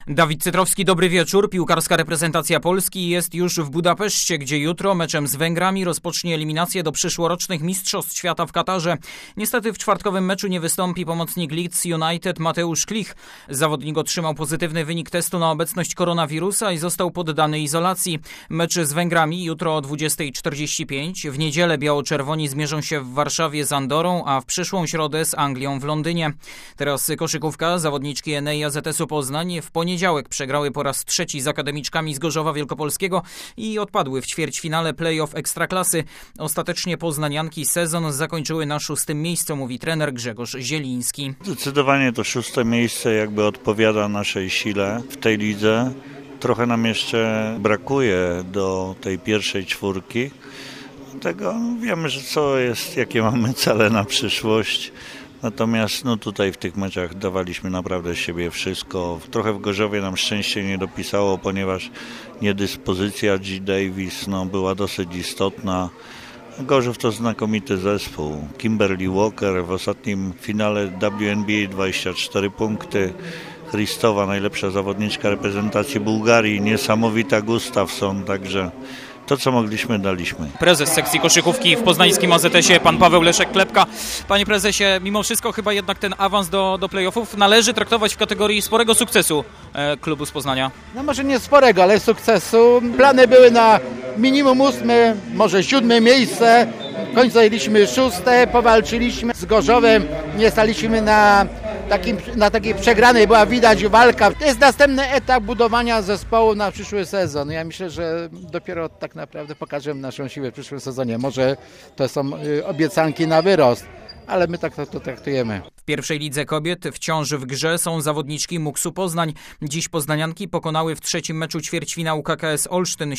Dawid Cytrowski, dobry wieczór. Piłkarska reprezentacja Polski jest już w Budapeszcie, gdzie jutro meczem z Węgrami rozpocznie eliminację do przyszłorocznych Mistrzostw Świata w Katarze. Niestety w czwartkowym meczu nie wystąpi pomocnik Leeds United Mateusz Klich. Zawodnik otrzymał pozytywny wynik testu na obecność koronawirusa i został poddany izolacji. Mecz z Węgrami jutro o 20:45. W niedzielę biało-czerwoni zmierzą się w Warszawie z Andorą, a w przyszłą środę z Anglią w Londynie. Teraz koszykówka. Zawodniczki Enei AZS-u Poznań w poniedziałek przegrały po raz trzeci z akademiczkami z Gorzowa Wielkopolskiego i odpadły w ćwierćfinale play-off Ekstraklasy. Ostatecznie poznanianki sezon zakończyły na 6. miejscu, mówi trener Grzegorz Zieliński. Zdecydowanie to 6. miejsce jakby odpowiada naszej sile w tej lidze. Trochę nam jeszcze brakuje do tej pierwszej czwórki. Dlatego wiemy, że jakie mamy cele na przyszłość. Natomiast tutaj w tych meczach dawaliśmy naprawdę z siebie wszystko. Trochę w Gorzowie nam szczęście nie dopisało, ponieważ niedyspozycja G. Davis była dosyć istotna. Gorzów to znakomity zespół. Kimberly Walker w ostatnim finale WNBA 24 punkty. Christowa, najlepsza zawodniczka reprezentacji Bułgarii. Niesamowita Gustafson, także to, co mogliśmy, daliśmy. Prezes sekcji koszykówki w poznańskim AZS-ie, pan Paweł Leszek-Klepka. Panie prezesie, mimo wszystko chyba jednak ten awans do play-offów należy traktować w kategorii sporego sukcesu klubu z Poznania. No może nie sporego, ale sukcesu. Plany były na minimum 8, może 7 miejsce. W końcu zajęliśmy 6, powalczyliśmy z Gorzowem, nie staliśmy na takiej przegranej, była widać walka. To jest następny etap budowania zespołu na przyszły sezon. Ja myślę, że dopiero tak naprawdę pokażemy naszą siłę w przyszłym sezonie. Może to są obiecanki na wyrost, ale my tak to traktujemy. W pierwszej lidze kobiet wciąż w grze są zawodniczki Muksu Poznań. Dziś poznanianki pokonały w trzecim meczu ćwierćfinału KKS Olsztyn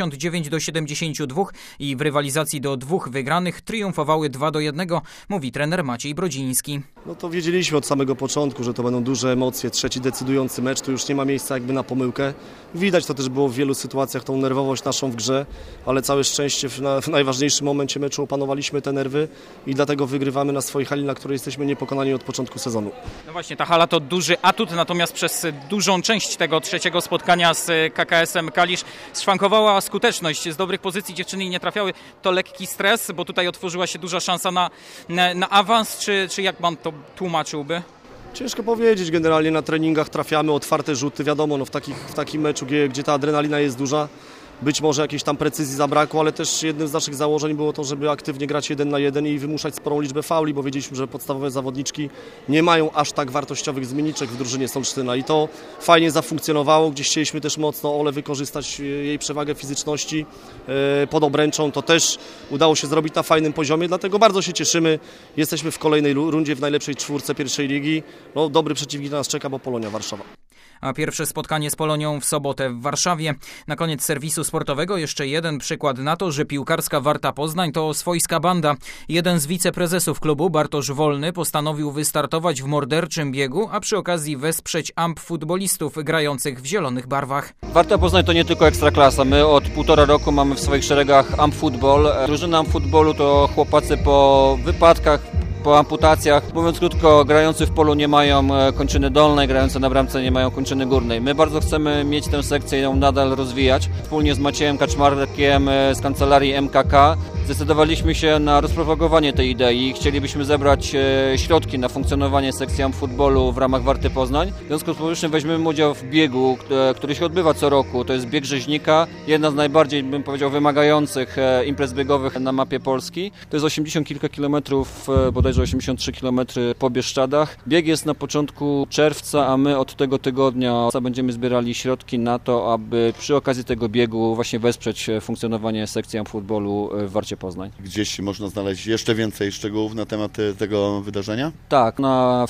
79-72 i w rywalizacji do 2 wygranych triumfowały 2-1, mówi trener Maciej Brodziński. To wiedzieliśmy od samego początku, że to będą duże emocje. Trzeci decydujący mecz, tu już nie ma miejsca jakby na pomyłkę. Widać to też było w wielu sytuacjach, tą nerwowość naszą w grze, ale całe szczęście w najważniejszym momencie meczu opanowaliśmy te nerwy i dlatego wygrywamy na swojej hali, na której jesteśmy niepokonani od początku sezonu. No właśnie, ta hala to duży atut, natomiast przez dużą część tego trzeciego spotkania z KKS-em Kalisz szwankowała skuteczność. Z dobrych pozycji dziewczyny nie trafiały. To lekki stres, bo tutaj otworzyła się duża szansa na awans, czy jak pan to tłumaczyłby? Ciężko powiedzieć, generalnie na treningach trafiamy, otwarte rzuty, wiadomo, w takim meczu, gdzie ta adrenalina jest duża, być może jakiejś tam precyzji zabrakło, ale też jednym z naszych założeń było to, żeby aktywnie grać 1 na 1 i wymuszać sporą liczbę fauli, bo wiedzieliśmy, że podstawowe zawodniczki nie mają aż tak wartościowych zmienniczek w drużynie Olsztyna i to fajnie zafunkcjonowało, gdzie chcieliśmy też mocno Ole wykorzystać jej przewagę fizyczności pod obręczą, to też udało się zrobić na fajnym poziomie, dlatego bardzo się cieszymy, jesteśmy w kolejnej rundzie w najlepszej czwórce pierwszej ligi, dobry przeciwnik nas czeka, bo Polonia Warszawa. A pierwsze spotkanie z Polonią w sobotę w Warszawie. Na koniec serwisu sportowego jeszcze jeden przykład na to, że piłkarska Warta Poznań to swojska banda. Jeden z wiceprezesów klubu, Bartosz Wolny, postanowił wystartować w morderczym biegu, a przy okazji wesprzeć futbolistów grających w zielonych barwach. Warta Poznań to nie tylko ekstraklasa. My od 1,5 roku mamy w swoich szeregach Futbol. Drużyna Futbolu to chłopacy po wypadkach, po amputacjach, mówiąc krótko, grający w polu nie mają kończyny dolnej, grający na bramce nie mają kończyny górnej. My bardzo chcemy mieć tę sekcję i ją nadal rozwijać. Wspólnie z Maciejem Kaczmarkiem z kancelarii MKK zdecydowaliśmy się na rozpropagowanie tej idei. Chcielibyśmy zebrać środki na funkcjonowanie sekcji futbolu w ramach Warty Poznań. W związku z powyższym weźmiemy udział w biegu, który się odbywa co roku. To jest bieg rzeźnika, jedna z najbardziej, bym powiedział, wymagających imprez biegowych na mapie Polski. To jest 80 kilka kilometrów, bodajże 83 km po Bieszczadach. Bieg jest na początku czerwca, a my od tego tygodnia będziemy zbierali środki na to, aby przy okazji tego biegu właśnie wesprzeć funkcjonowanie sekcji futbolu w Warcie Poznań. Gdzieś można znaleźć jeszcze więcej szczegółów na temat tego wydarzenia? Tak, na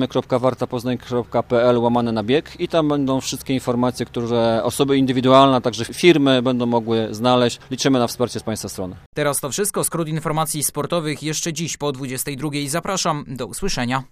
wspieramy.wartapoznań.pl/bieg i tam będą wszystkie informacje, które osoby indywidualne, a także firmy będą mogły znaleźć. Liczymy na wsparcie z Państwa strony. Teraz to wszystko. Skrót informacji sportowych jeszcze dziś po 22:00. Zapraszam. Do usłyszenia.